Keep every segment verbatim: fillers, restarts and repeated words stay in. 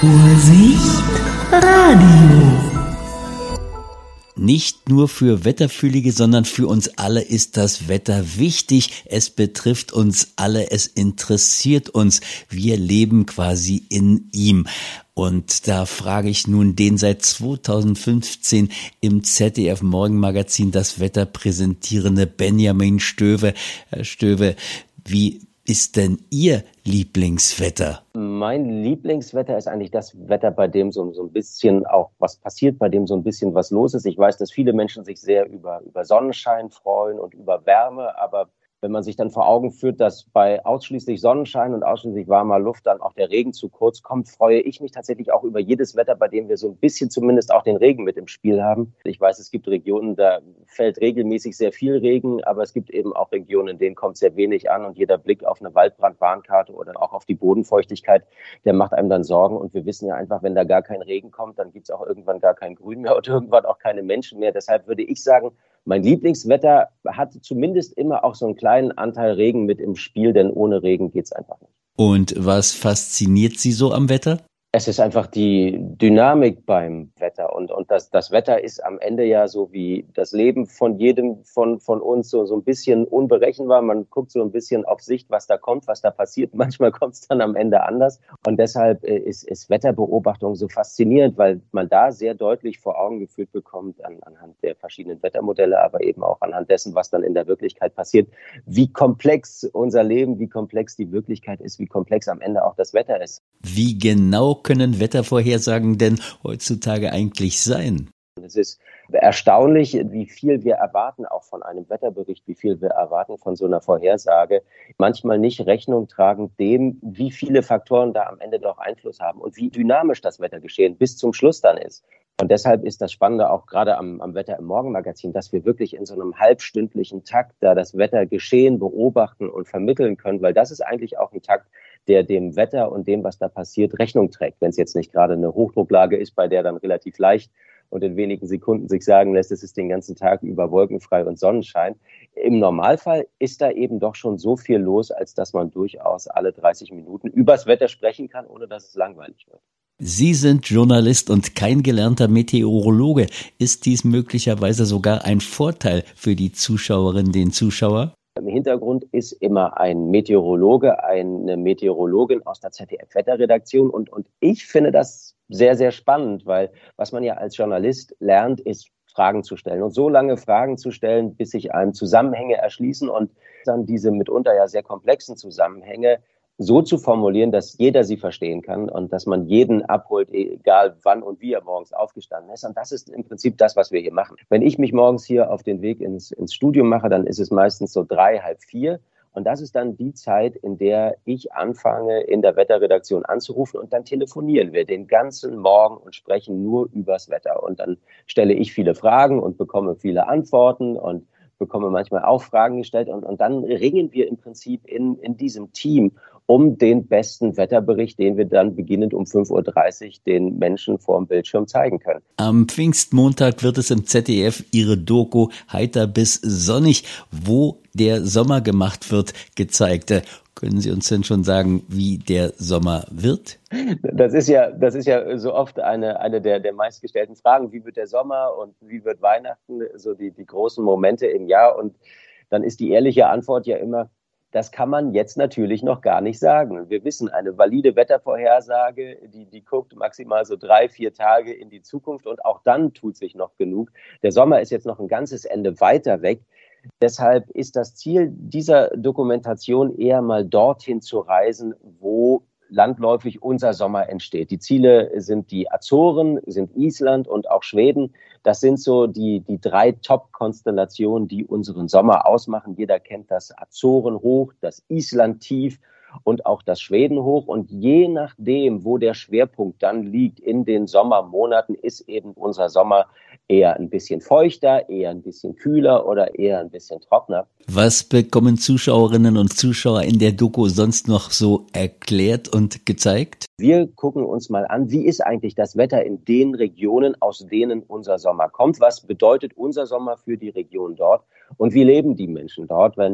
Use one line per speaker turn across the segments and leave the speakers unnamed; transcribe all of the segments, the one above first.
Vorsicht, Radio.
Nicht nur für Wetterfühlige, sondern für uns alle ist das Wetter wichtig. Es betrifft uns alle, es interessiert uns. Wir leben quasi in ihm. Und da frage ich nun den seit zweitausendfünfzehn im Z D F Morgenmagazin das Wetter präsentierende Benjamin Stöwe. Herr Stöwe, wie ist denn Ihr Lieblingswetter?
Mein Lieblingswetter ist eigentlich das Wetter, bei dem so, so ein bisschen auch was passiert, bei dem so ein bisschen was los ist. Ich weiß, dass viele Menschen sich sehr über, über Sonnenschein freuen und über Wärme, aber wenn man sich dann vor Augen führt, dass bei ausschließlich Sonnenschein und ausschließlich warmer Luft dann auch der Regen zu kurz kommt, freue ich mich tatsächlich auch über jedes Wetter, bei dem wir so ein bisschen zumindest auch den Regen mit im Spiel haben. Ich weiß, es gibt Regionen, da fällt regelmäßig sehr viel Regen, aber es gibt eben auch Regionen, in denen kommt sehr wenig an und jeder Blick auf eine Waldbrandwarnkarte oder auch auf die Bodenfeuchtigkeit, der macht einem dann Sorgen. Und wir wissen ja einfach, wenn da gar kein Regen kommt, dann gibt es auch irgendwann gar kein Grün mehr und irgendwann auch keine Menschen mehr. Deshalb würde ich sagen, mein Lieblingswetter hat zumindest immer auch so einen kleinen Anteil Regen mit im Spiel, denn ohne Regen geht's einfach nicht.
Und was fasziniert Sie so am Wetter?
Es ist einfach die Dynamik beim Wetter und, und das, das Wetter ist am Ende ja so wie das Leben von jedem von, von uns so, so ein bisschen unberechenbar. Man guckt so ein bisschen auf Sicht, was da kommt, was da passiert. Manchmal kommt es dann am Ende anders und deshalb ist, ist Wetterbeobachtung so faszinierend, weil man da sehr deutlich vor Augen geführt bekommt an, anhand der verschiedenen Wettermodelle, aber eben auch anhand dessen, was dann in der Wirklichkeit passiert, wie komplex unser Leben, wie komplex die Wirklichkeit ist, wie komplex am Ende auch das Wetter ist.
Wie genau können Wettervorhersagen denn heutzutage eigentlich sein?
Es ist erstaunlich, wie viel wir erwarten, auch von einem Wetterbericht, wie viel wir erwarten von so einer Vorhersage. Manchmal nicht Rechnung tragen dem, wie viele Faktoren da am Ende doch Einfluss haben und wie dynamisch das Wettergeschehen bis zum Schluss dann ist. Und deshalb ist das Spannende auch gerade am, am Wetter im Morgenmagazin, dass wir wirklich in so einem halbstündlichen Takt da das Wettergeschehen beobachten und vermitteln können, weil das ist eigentlich auch ein Takt, der dem Wetter und dem, was da passiert, Rechnung trägt. Wenn es jetzt nicht gerade eine Hochdrucklage ist, bei der dann relativ leicht und in wenigen Sekunden sich sagen lässt, es ist den ganzen Tag über wolkenfrei und Sonnenschein. Im Normalfall ist da eben doch schon so viel los, als dass man durchaus alle dreißig Minuten übers Wetter sprechen kann, ohne dass es langweilig wird.
Sie sind Journalist und kein gelernter Meteorologe. Ist dies möglicherweise sogar ein Vorteil für die Zuschauerinnen, den Zuschauer?
Im Hintergrund ist immer ein Meteorologe, eine Meteorologin aus der Z D F-Wetterredaktion und, und ich finde das sehr, sehr spannend, weil was man ja als Journalist lernt, ist Fragen zu stellen und so lange Fragen zu stellen, bis sich einem Zusammenhänge erschließen und dann diese mitunter ja sehr komplexen Zusammenhänge so zu formulieren, dass jeder sie verstehen kann und dass man jeden abholt, egal wann und wie er morgens aufgestanden ist. Und das ist im Prinzip das, was wir hier machen. Wenn ich mich morgens hier auf den Weg ins, ins Studium mache, dann ist es meistens so drei, halb vier. Und das ist dann die Zeit, in der ich anfange, in der Wetterredaktion anzurufen und dann telefonieren wir den ganzen Morgen und sprechen nur übers Wetter. Und dann stelle ich viele Fragen und bekomme viele Antworten und bekomme manchmal auch Fragen gestellt und, und dann ringen wir im Prinzip in, in diesem Team um den besten Wetterbericht, den wir dann beginnend um fünf Uhr dreißig den Menschen vor dem Bildschirm zeigen können.
Am Pfingstmontag wird es im Z D F Ihre Doku Heiter bis sonnig, wo der Sommer gemacht wird, gezeigt. Können Sie uns denn schon sagen, wie der Sommer wird?
Das ist ja, das ist ja so oft eine, eine der, der meistgestellten Fragen. Wie wird der Sommer und wie wird Weihnachten? So die, die großen Momente im Jahr. Und dann ist die ehrliche Antwort ja immer, das kann man jetzt natürlich noch gar nicht sagen. Wir wissen, eine valide Wettervorhersage, die, die guckt maximal so drei, vier Tage in die Zukunft und auch dann tut sich noch genug. Der Sommer ist jetzt noch ein ganzes Ende weiter weg. Deshalb ist das Ziel dieser Dokumentation eher mal dorthin zu reisen, wo landläufig unser Sommer entsteht. Die Ziele sind die Azoren, sind Island und auch Schweden. Das sind so die, die drei Top-Konstellationen, die unseren Sommer ausmachen. Jeder kennt das Azoren-Hoch, das Island-Tief und auch das Schweden-Hoch. Und je nachdem, wo der Schwerpunkt dann liegt in den Sommermonaten, ist eben unser Sommer eher ein bisschen feuchter, eher ein bisschen kühler oder eher ein bisschen trockener.
Was bekommen Zuschauerinnen und Zuschauer in der Doku sonst noch so erklärt und gezeigt?
Wir gucken uns mal an, wie ist eigentlich das Wetter in den Regionen, aus denen unser Sommer kommt? Was bedeutet unser Sommer für die Region dort? Und wie leben die Menschen dort? Wenn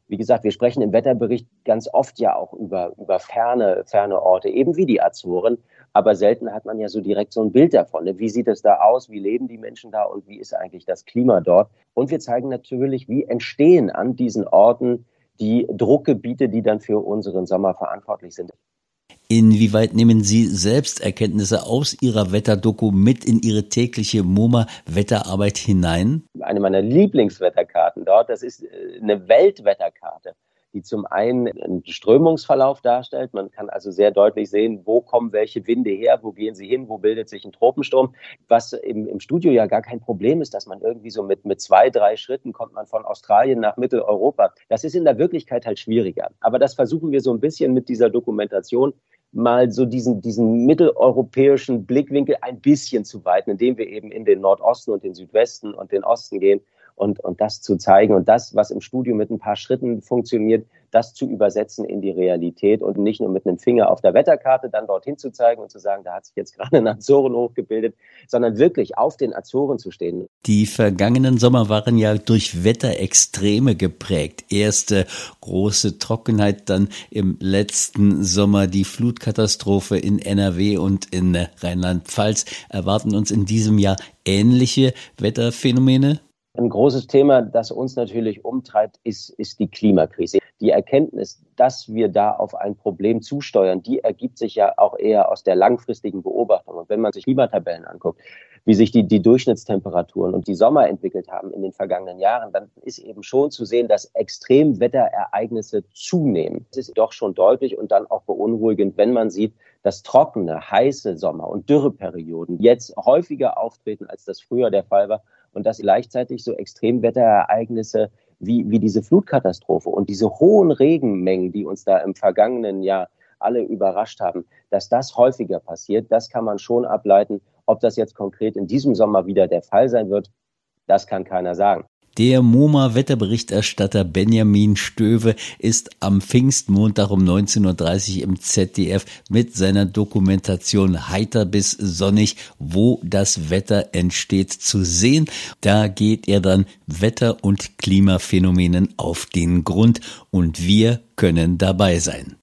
Wie gesagt, wir sprechen im Wetterbericht ganz oft ja auch über, über ferne, ferne Orte, eben wie die Azoren. Aber selten hat man ja so direkt so ein Bild davon. Ne? Wie sieht es da aus? Wie leben die Menschen da? Und wie ist eigentlich das Klima dort? Und wir zeigen natürlich, wie entstehen an diesen Orten die Druckgebiete, die dann für unseren Sommer verantwortlich sind.
Inwieweit nehmen Sie selbst Erkenntnisse aus Ihrer Wetterdoku mit in Ihre tägliche MoMA-Wetterarbeit hinein?
Eine meiner Lieblingswetterkarten dort, das ist eine Weltwetterkarte, die zum einen einen Strömungsverlauf darstellt. Man kann also sehr deutlich sehen, wo kommen welche Winde her, wo gehen sie hin, wo bildet sich ein Tropensturm. Was im, im Studio ja gar kein Problem ist, dass man irgendwie so mit, mit zwei, drei Schritten kommt man von Australien nach Mitteleuropa. Das ist in der Wirklichkeit halt schwieriger. Aber das versuchen wir so ein bisschen mit dieser Dokumentation mal so diesen, diesen mitteleuropäischen Blickwinkel ein bisschen zu weiten, indem wir eben in den Nordosten und den Südwesten und den Osten gehen und, und das zu zeigen und das, was im Studio mit ein paar Schritten funktioniert, das zu übersetzen in die Realität und nicht nur mit einem Finger auf der Wetterkarte dann dorthin zu zeigen und zu sagen, da hat sich jetzt gerade ein Azoren hochgebildet, sondern wirklich auf den Azoren zu stehen.
Die vergangenen Sommer waren ja durch Wetterextreme geprägt. Erste große Trockenheit, dann im letzten Sommer die Flutkatastrophe in N R W und in Rheinland-Pfalz. Erwarten uns in diesem Jahr ähnliche Wetterphänomene?
Ein großes Thema, das uns natürlich umtreibt, ist, ist die Klimakrise. Die Erkenntnis, dass wir da auf ein Problem zusteuern, die ergibt sich ja auch eher aus der langfristigen Beobachtung. Und wenn man sich Klimatabellen anguckt, wie sich die, die Durchschnittstemperaturen und die Sommer entwickelt haben in den vergangenen Jahren, dann ist eben schon zu sehen, dass Extremwetterereignisse zunehmen. Das ist doch schon deutlich und dann auch beunruhigend, wenn man sieht, dass trockene, heiße Sommer und Dürreperioden jetzt häufiger auftreten, als das früher der Fall war. Und dass gleichzeitig so Extremwetterereignisse wie, wie diese Flutkatastrophe und diese hohen Regenmengen, die uns da im vergangenen Jahr alle überrascht haben, dass das häufiger passiert, das kann man schon ableiten. Ob das jetzt konkret in diesem Sommer wieder der Fall sein wird, das kann keiner sagen.
Der MoMA-Wetterberichterstatter Benjamin Stöwe ist am Pfingstmontag um neunzehn Uhr dreißig im Z D F mit seiner Dokumentation Heiter bis sonnig, wo das Wetter entsteht, zu sehen. Da geht er dann Wetter- und Klimaphänomenen auf den Grund und wir können dabei sein.